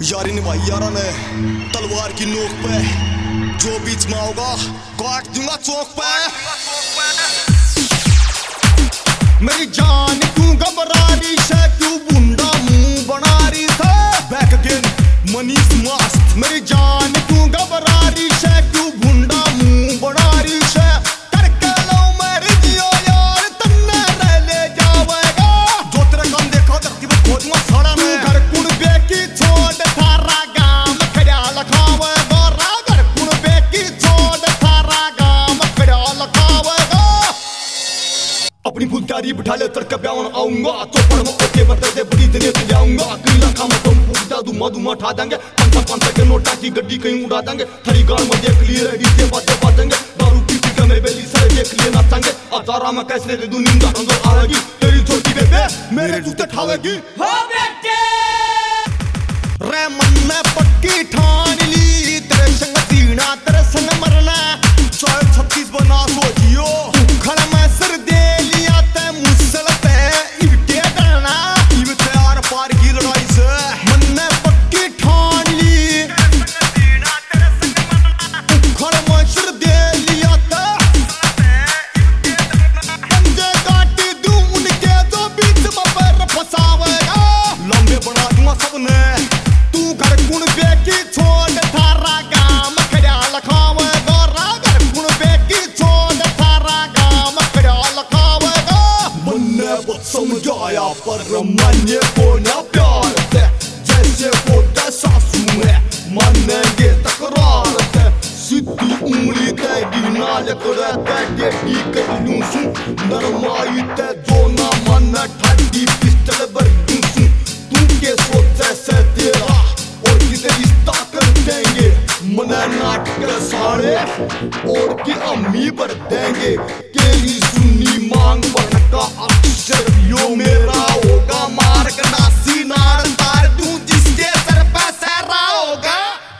यारी निभाई यारा ने तलवार की नोक पे, जो बीच में होगा काट दूंगा चौक पे। मेरी जान क्यों घबरा रही है, क्यों बुंदा मुंह बना रही है। बैक अगेन मनीष मस्त। मेरी जान क्यों घबरा रही है, क्यों बुंदा मुंह बना रही है। करके लो मेरी जियो यार, तन्ने रह ले जावेगा। जो तेरा काम देखा धरती पे खोद मत साड़ा में। घर कुण बेकी छोड़ थारा गाम ख्याल खावेगा। घर कुण बेकी छोड़ थारा गाम ख्याल खावेगा। अपनी फुलकारी बिठा ले तड़का ब्यावन आऊंगा, तो पर मैं ओके बता दे बड़ी दुनिया से जाऊंगा। किला काम तुम पूछता दूमा दूमा उठा देंगे। 500 के नोटा की गड्डी कहीं उड़ा देंगे। थरी गाड़ में देख लिए रेडी से बातें बातेंगे। दारू पी पी के मेरे बेली सारे देख लिए नाचेंगे। अतारा में कैसे दे दूं नींद अंदर आएगी। तेरी छोटी बेबे मेरे जूते ठावेगी। हो बेटे रे मन में पक्की ठान ली, तेरे संग जीना तेरे संग मरना। 36 बना सोचियो खड़ा मैं सर दे लिया ते मुसल पे इबटे डरना। इबटे आर पार की लड़ाई से मन में पक्की ठान ली, खड़ा मैं सर दे लिया ते पंजे काटी दूं उनके जो बीच में पैर फंसावेगा। लंबे बना दूंगा सबने, तू घर कुण बेकी छोड़ थारा गाम ख्याल खावेगा। घर कुण बेकी छोड़ थारा गाम ख्याल खावेगा। मन्ने बहुत समझाया पर माने को ना प्यार से, जैसे होता सासू में मानेंगे तकरार से। सीधी उंगली तेरी नाल करे ते कर लूं सू, नरमाई ते जो ना माने ठाडी पिस्टल भर दूं सू। तू के सोचे से तेरा और किसे रिश्ता कर देंगे। मना नाटक सारे और की अम्मी भर देंगे। केली सुन्नी मांग बन का अक्षर यो मेरा होगा। मार गनासी नार तार दूं जिसके सर पे सहरा होगा।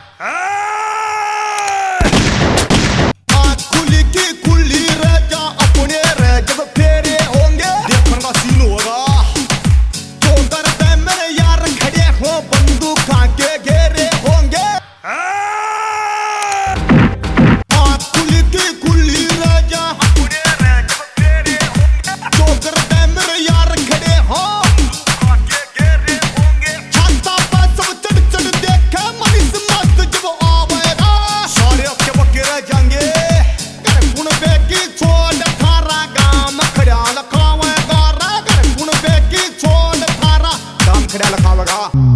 आँख खुली की खुली रह जा, अपने रह जब फेरे होंगे। देखने का सीन होगा तो करते मेरे यार खड़े हो, बंदूक के घेरे होंगे। आँख खुली की खुली रह जा, अपने रह जब फेरे होंगे। जो करते मेरे यार खड़े हो, बंदूक के घेरे होंगे। छाता पे सब चढ़ चढ़ देखे मनीष मस्त जब आवेगा। सारे अक्के बक्के रह जाएंगे। घर कुण बेकी छोड़ थारा गाम ख्याल खावेगा। घर कुण बेकी छोड़ थारा गाम ख्याल खावेगा।